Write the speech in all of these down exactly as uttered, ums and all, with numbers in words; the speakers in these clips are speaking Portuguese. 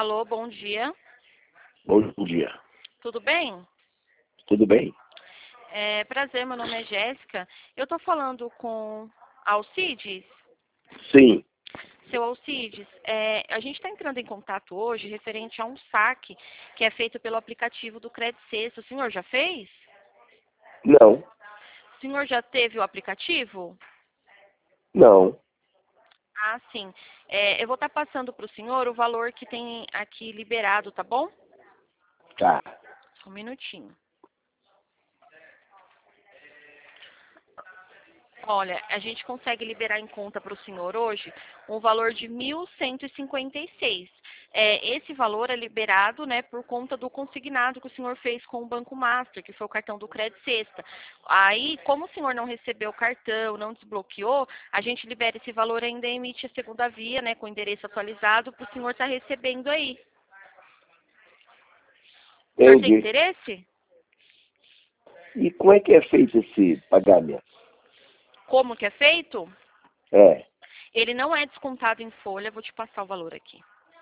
Alô, bom dia. Bom dia. Tudo bem? Tudo bem? É, prazer, meu nome é Jéssica. Eu estou falando com Alcides. Sim. Seu Alcides, é, a gente está entrando em contato hoje referente a um saque que é feito pelo aplicativo do Crédito Sexto. O senhor já fez? Não. O senhor já teve o aplicativo? Não. Ah, sim. É, eu vou estar passando para o senhor o valor que tem aqui liberado, tá bom? Tá. Só um minutinho. Olha, a gente consegue liberar em conta para o senhor hoje um valor de mil cento e cinquenta e seis. É, esse valor é liberado, né, por conta do consignado que o senhor fez com o Banco Master, que foi o cartão do Crédito Sexta. Aí, como o senhor não recebeu o cartão, não desbloqueou, a gente libera esse valor e ainda emite a segunda via, né, com o endereço atualizado para o senhor estar recebendo aí. O senhor tem Entendi. interesse? E como é que é feito esse pagamento? Como que é feito? É. Ele não é descontado em folha, vou te passar o valor aqui.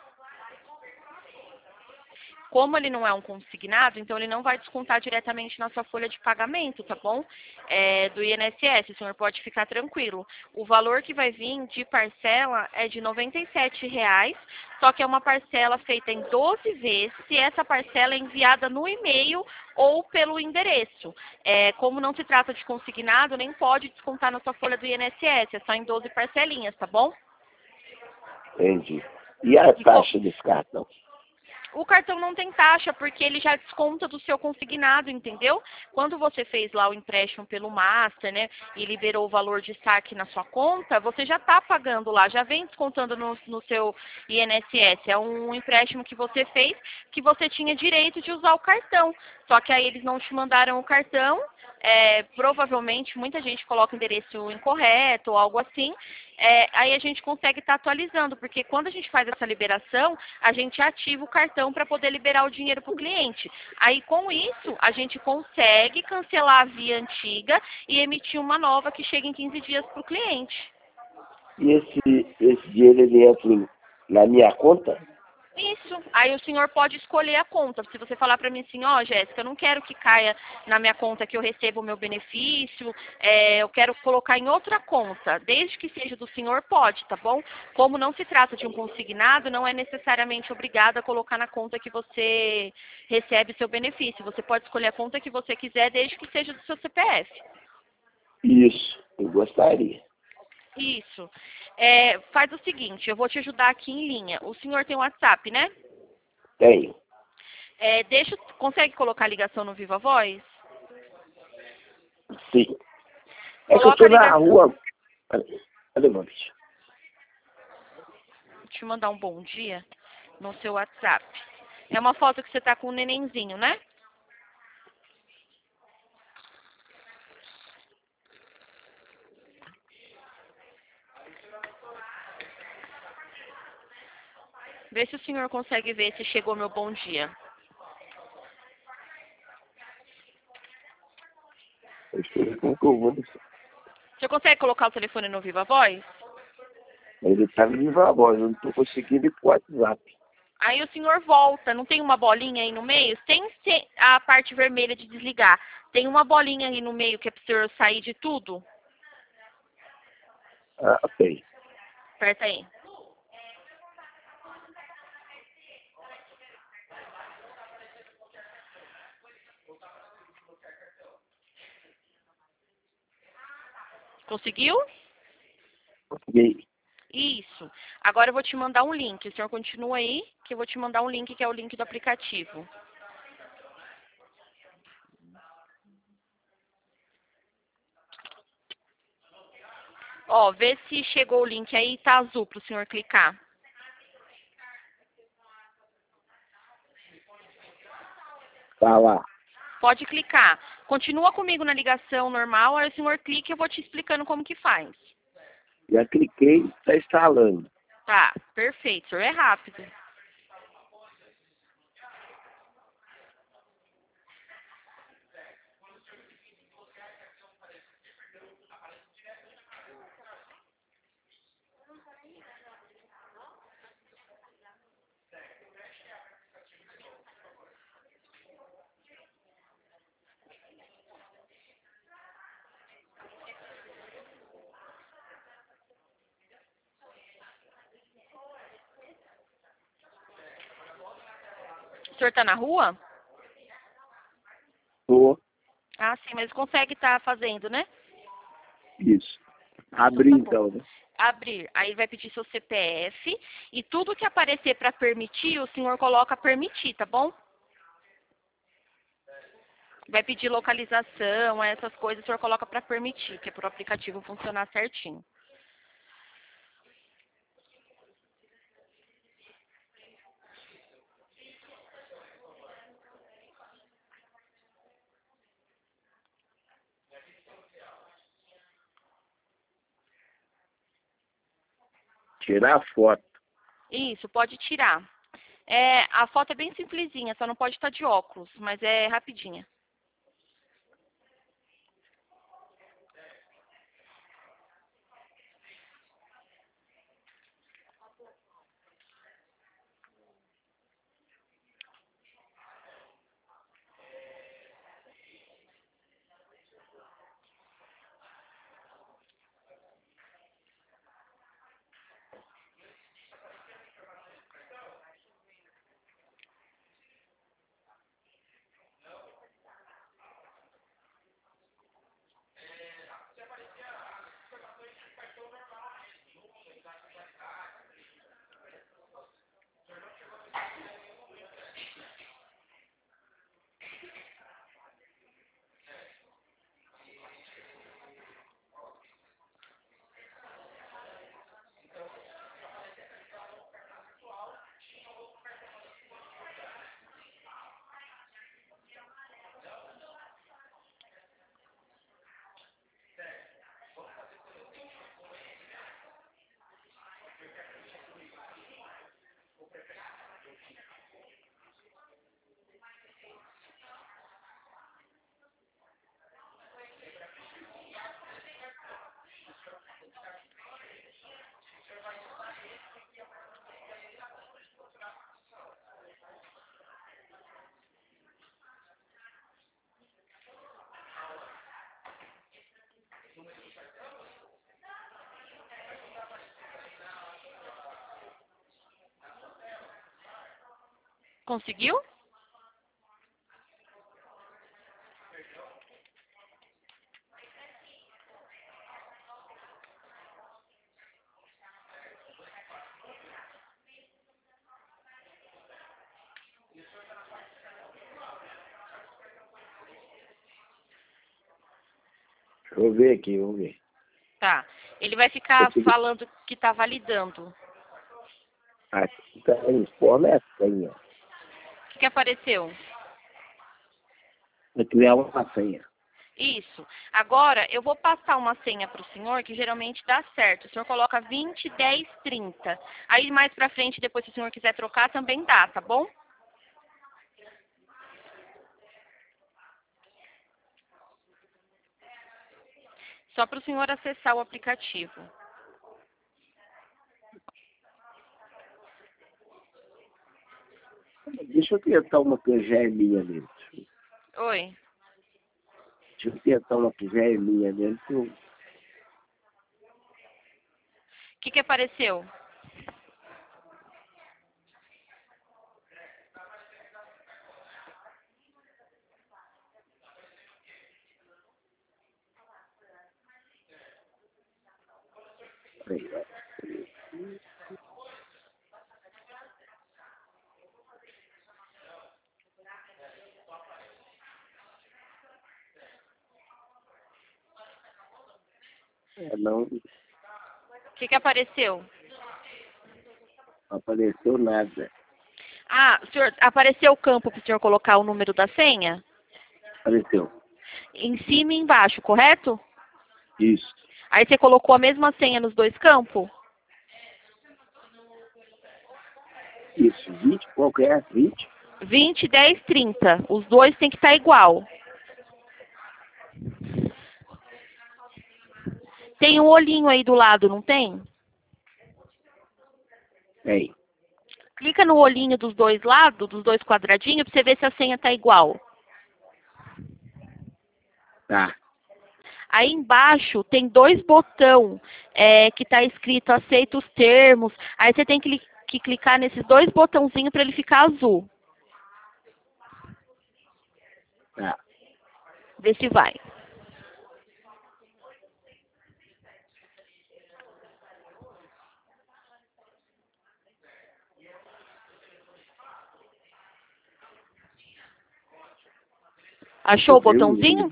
Como ele não é um consignado, então ele não vai descontar diretamente na sua folha de pagamento, tá bom? É, do I N S S, o senhor pode ficar tranquilo. O valor que vai vir de parcela é de noventa e sete reais, só que é uma parcela feita em doze vezes, se essa parcela é enviada no e-mail ou pelo endereço. É, como não se trata de consignado, nem pode descontar na sua folha do I N S S, é só em doze parcelinhas, tá bom? Entendi. E a E co- taxa desse cartão? O cartão não tem taxa, porque ele já desconta do seu consignado, entendeu? Quando você fez lá o empréstimo pelo Master, né, e liberou o valor de saque na sua conta, você já está pagando lá, já vem descontando no, no seu I N S S. É um empréstimo que você fez, que você tinha direito de usar o cartão. Só que aí eles não te mandaram o cartão, é, provavelmente muita gente coloca o endereço incorreto ou algo assim, é, aí a gente consegue estar atualizando, porque quando a gente faz essa liberação, a gente ativa o cartão para poder liberar o dinheiro para o cliente. Aí com isso, a gente consegue cancelar a via antiga e emitir uma nova que chega em quinze dias para o cliente. E esse, esse dinheiro ele entra em- na minha conta? Isso. Aí o senhor pode escolher a conta. Se você falar para mim assim, ó, Jéssica, eu não quero que caia na minha conta que eu receba o meu benefício, é, eu quero colocar em outra conta. Desde que seja do senhor, pode, tá bom? Como não se trata de um consignado, não é necessariamente obrigado a colocar na conta que você recebe o seu benefício. Você pode escolher a conta que você quiser, desde que seja do seu C P F. Isso. Eu gostaria. Isso. É, faz o seguinte, eu vou te ajudar aqui em linha. O senhor tem WhatsApp, né? Tenho. É, deixa, consegue colocar a ligação no Viva Voz? Sim. É que eu Coloca tô a na ligação. rua. Cadê meu bicho? Vou te mandar um bom dia no seu WhatsApp. É uma foto que você tá com um nenenzinho, né? Vê se o senhor consegue ver se chegou meu bom dia. Eu sei como que eu vou deixar. Você consegue colocar o telefone no Viva Voz? Ele tá vivo agora. Eu não tô conseguindo ir pro WhatsApp. Aí o senhor volta, não tem uma bolinha aí no meio? Sem ser a parte vermelha de desligar. Tem uma bolinha aí no meio que é pro senhor sair de tudo? Ah, ok. Aperta aí. Conseguiu? Ok. Isso. Agora eu vou te mandar um link. O senhor continua aí, que eu vou te mandar um link que é o link do aplicativo. Ó, vê se chegou o link aí, tá azul pro senhor clicar. Tá lá. Pode clicar. Continua comigo na ligação normal, aí o senhor clica e eu vou te explicando como que faz. Já cliquei, tá instalando. Tá, perfeito. O senhor é rápido. senhor tá na rua? Tô. Ah, sim, mas consegue estar fazendo, né? Isso. Abrir então, né? Abrir. Aí vai pedir seu C P F e tudo que aparecer para permitir, o senhor coloca permitir, tá bom? Vai pedir localização, essas coisas o senhor coloca para permitir, que é para o aplicativo funcionar certinho. Tirar a foto. Isso, pode tirar. É, a foto é bem simplesinha, só não pode estar de óculos, mas é rapidinha. Conseguiu? Deixa eu ver aqui, vamos ver. Tá. Ele vai ficar Consegui. falando que tá validando. Aqui tá informa é a senha. O que, que apareceu? Vai criar uma senha. Isso. Agora, eu vou passar uma senha para o senhor, que geralmente dá certo. O senhor coloca vinte, dez, trinta. Aí mais pra frente, depois se o senhor quiser trocar, também dá, tá bom? Só para o senhor acessar o aplicativo. Deixa eu tentar uma que já é minha mesmo. Oi. Deixa eu tentar uma que já é minha mesmo. Que eu... O que, que apareceu? É, não O que, que apareceu? apareceu nada. Ah, senhor, apareceu o campo para o senhor colocar o número da senha? Apareceu. Em cima e embaixo, correto? Isso. Aí você colocou a mesma senha nos dois campos? Isso. vinte, qual que é? vinte? vinte, dez, trinta. Os dois tem que estar igual. Tem um olhinho aí do lado, não tem? Tem. Clica no olhinho dos dois lados, dos dois quadradinhos, para você ver se a senha tá igual. Tá. Aí embaixo tem dois botões é, que tá escrito aceita os termos. Aí você tem que, que clicar nesses dois botãozinhos para ele ficar azul. Tá. Vê se vai. Achou o botãozinho?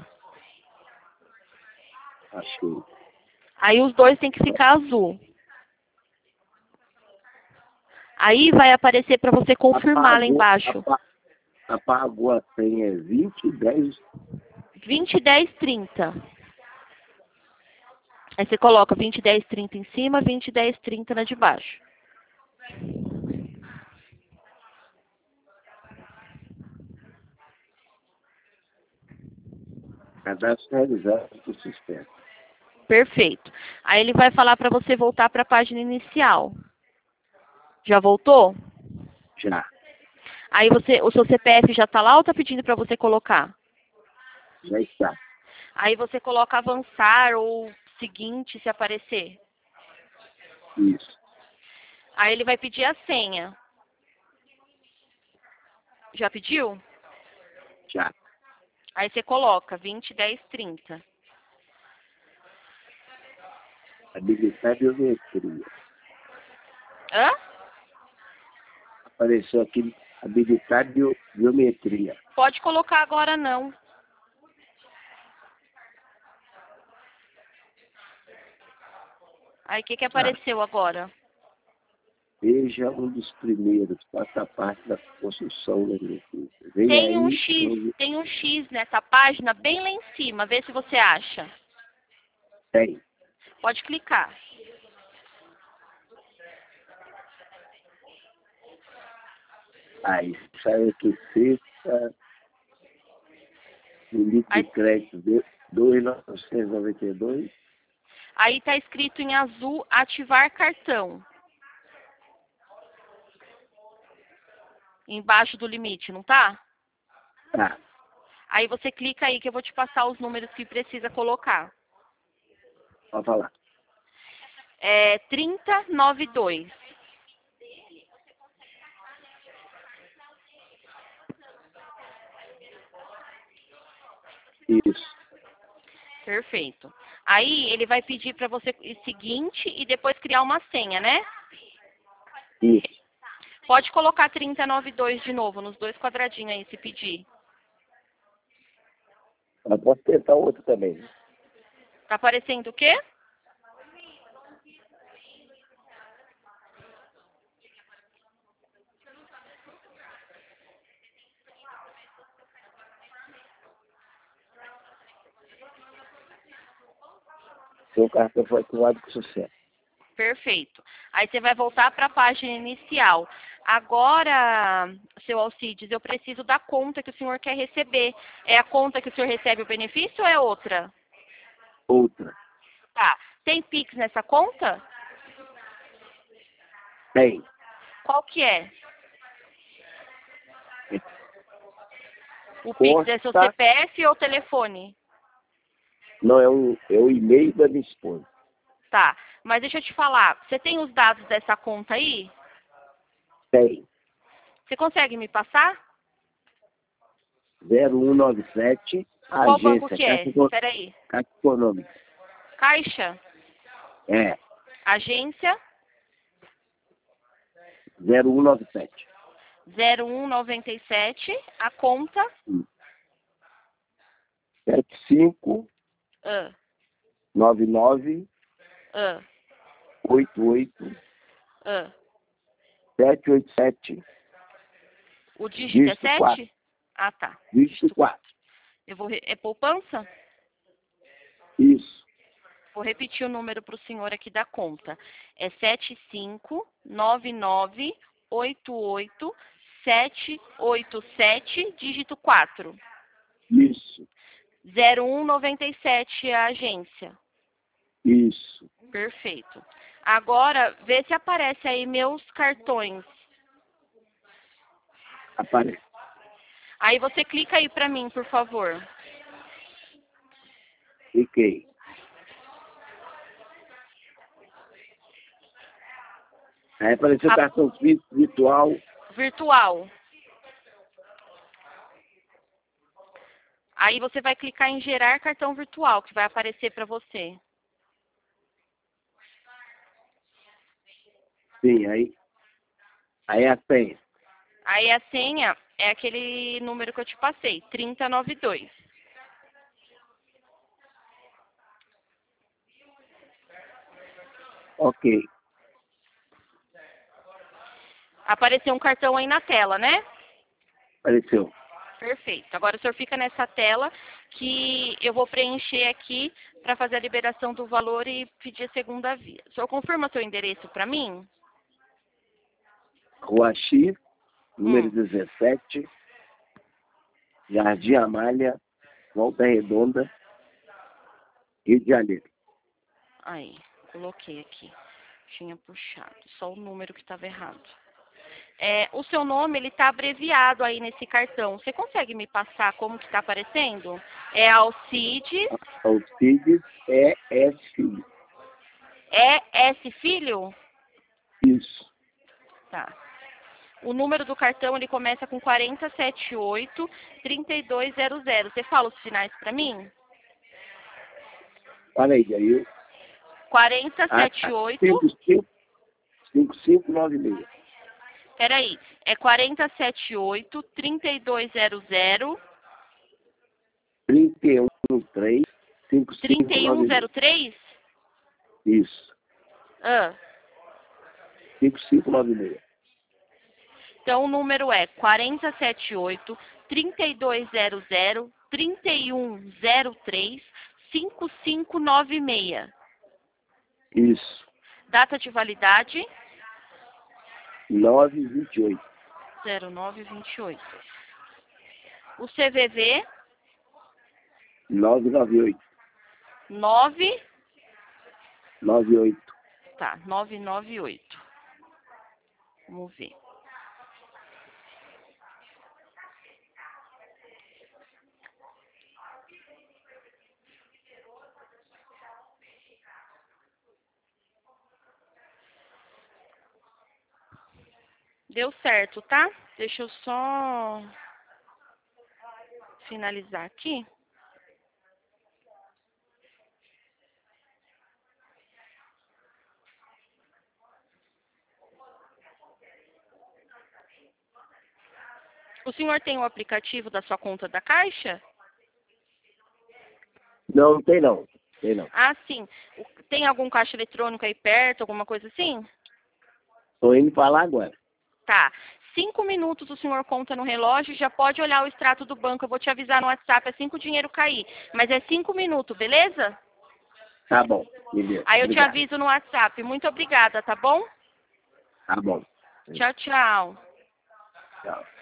Achei. Aí os dois tem que ficar azul. Aí vai aparecer para você confirmar Apagou, lá embaixo. apa- apagou a senha, é vinte, dez. vinte, dez, trinta. Aí você coloca vinte, dez, trinta em cima, vinte, dez, trinta na de baixo. Cadastro realizado por sistema. Perfeito. Aí ele vai falar para você voltar para a página inicial. Já voltou? Já. Aí você, o seu C P F já está lá ou está pedindo para você colocar? Já está. Aí você coloca avançar ou seguinte se aparecer. Isso. Aí ele vai pedir a senha. Já pediu? Já. Aí você coloca vinte, dez, trinta. Habilitar biometria. Hã? Apareceu aqui habilitar bio, biometria. Pode colocar agora não. Aí o que, que apareceu agora? Veja um dos primeiros, faça parte da construção da agricultura. Vem Tem aí, um X, onde tem um X nessa página bem lá em cima. Vê se você acha. tem. Pode clicar. Aí sai aqui, sexta, limite Aí, de crédito de dois mil novecentos e noventa e dois. aí tá escrito em azul, ativar cartão. Embaixo do limite, não tá? Tá, Aí você clica aí que eu vou te passar os números que precisa colocar. pode falar. É trinta, noventa e dois. Isso, Perfeito. Aí ele vai pedir para você o seguinte e depois criar uma senha, né? isso. Pode colocar trinta, noventa e dois de novo, nos dois quadradinhos aí, se pedir. Mas posso tentar outro também. Tá aparecendo o quê? Seu cartão foi ativado com sucesso. Perfeito. Aí você vai voltar para a página inicial. Agora, seu Alcides, eu preciso da conta que o senhor quer receber. É a conta que o senhor recebe o benefício ou é outra? Outra. Tá. Tem Pix nessa conta? Tem. Qual que é? O Pix é seu Costa. C P F ou telefone? Não, é o, é o e-mail da minha esposa. Tá. Mas deixa eu te falar. Você tem os dados dessa conta aí? Tem. Você consegue me passar? zero um nove sete, Qual banco agência, que é? Caixa, Eco- Espera aí. Caixa Econômica. Caixa? É, Agência? zero um nove sete. zero um noventa e sete. A conta? sete cinco Ah, nove nove ah, oito oito ah. sete oito sete. O dígito é Dígito quatro. sete? Ah, tá. Dígito quatro. Eu vou re... É poupança? Isso. Vou repetir o número para o senhor aqui da conta. É sete cinco nove nove oito oito sete oito sete, dígito quatro. Isso. zero um noventa e sete é a agência. Isso. Perfeito. Agora, vê se aparece aí meus cartões. Aparece. Aí você clica aí para mim, por favor. Cliquei. Aí apareceu o A- cartão físico virtual. Virtual. Aí você vai clicar em gerar cartão virtual, que vai aparecer para você. Sim, aí, aí a senha. Aí a senha é aquele número que eu te passei, trinta e noventa e dois. Ok. Apareceu um cartão aí na tela, né? Apareceu. Perfeito. Agora o senhor fica nessa tela que eu vou preencher aqui para fazer a liberação do valor e pedir a segunda via. O senhor confirma seu endereço para mim? Rua X, número Hum. dezessete, Jardim Amália, Volta Redonda, Rio de Janeiro. Aí, coloquei aqui. Tinha puxado. Só o número que estava errado. É, o seu nome, ele está abreviado aí nesse cartão. Você consegue me passar como que está aparecendo? É Alcides. Alcides E S Filho. É S Filho? Isso. Tá. O número do cartão, ele começa com quatro sete oito, três dois zero zero. Você fala os finais para mim? Olha aí, aí. quatro sete oito. cinco cinco nove seis. Peraí. É quatro sete oito, três dois zero zero. trinta e um três, cinco cinco trinta e um nove zero seis. três? Isso. Ah. cinco cinco nove seis. Então, o número é quatro sete oito, três dois zero zero, três um zero três, cinco cinco nove seis. Isso. Data de validade? nove vinte e oito. zero nove vinte e oito. O C V V? nove nove oito. nove. nove oito. Tá, nove nove oito. Vamos ver. Deu certo, tá? Deixa eu só finalizar aqui. O senhor tem o aplicativo da sua conta da Caixa? Não, não tem não. Tem não. Ah, sim. Tem algum caixa eletrônico aí perto, alguma coisa assim? Estou indo para lá agora. Tá. Cinco minutos o senhor conta no relógio, já pode olhar o extrato do banco. Eu vou te avisar no WhatsApp assim que o dinheiro cair. Mas é cinco minutos, beleza? Tá bom. Beleza. Aí eu Obrigado. te aviso no WhatsApp. Muito obrigada, tá bom? Tá bom. Tchau, tchau. Tchau.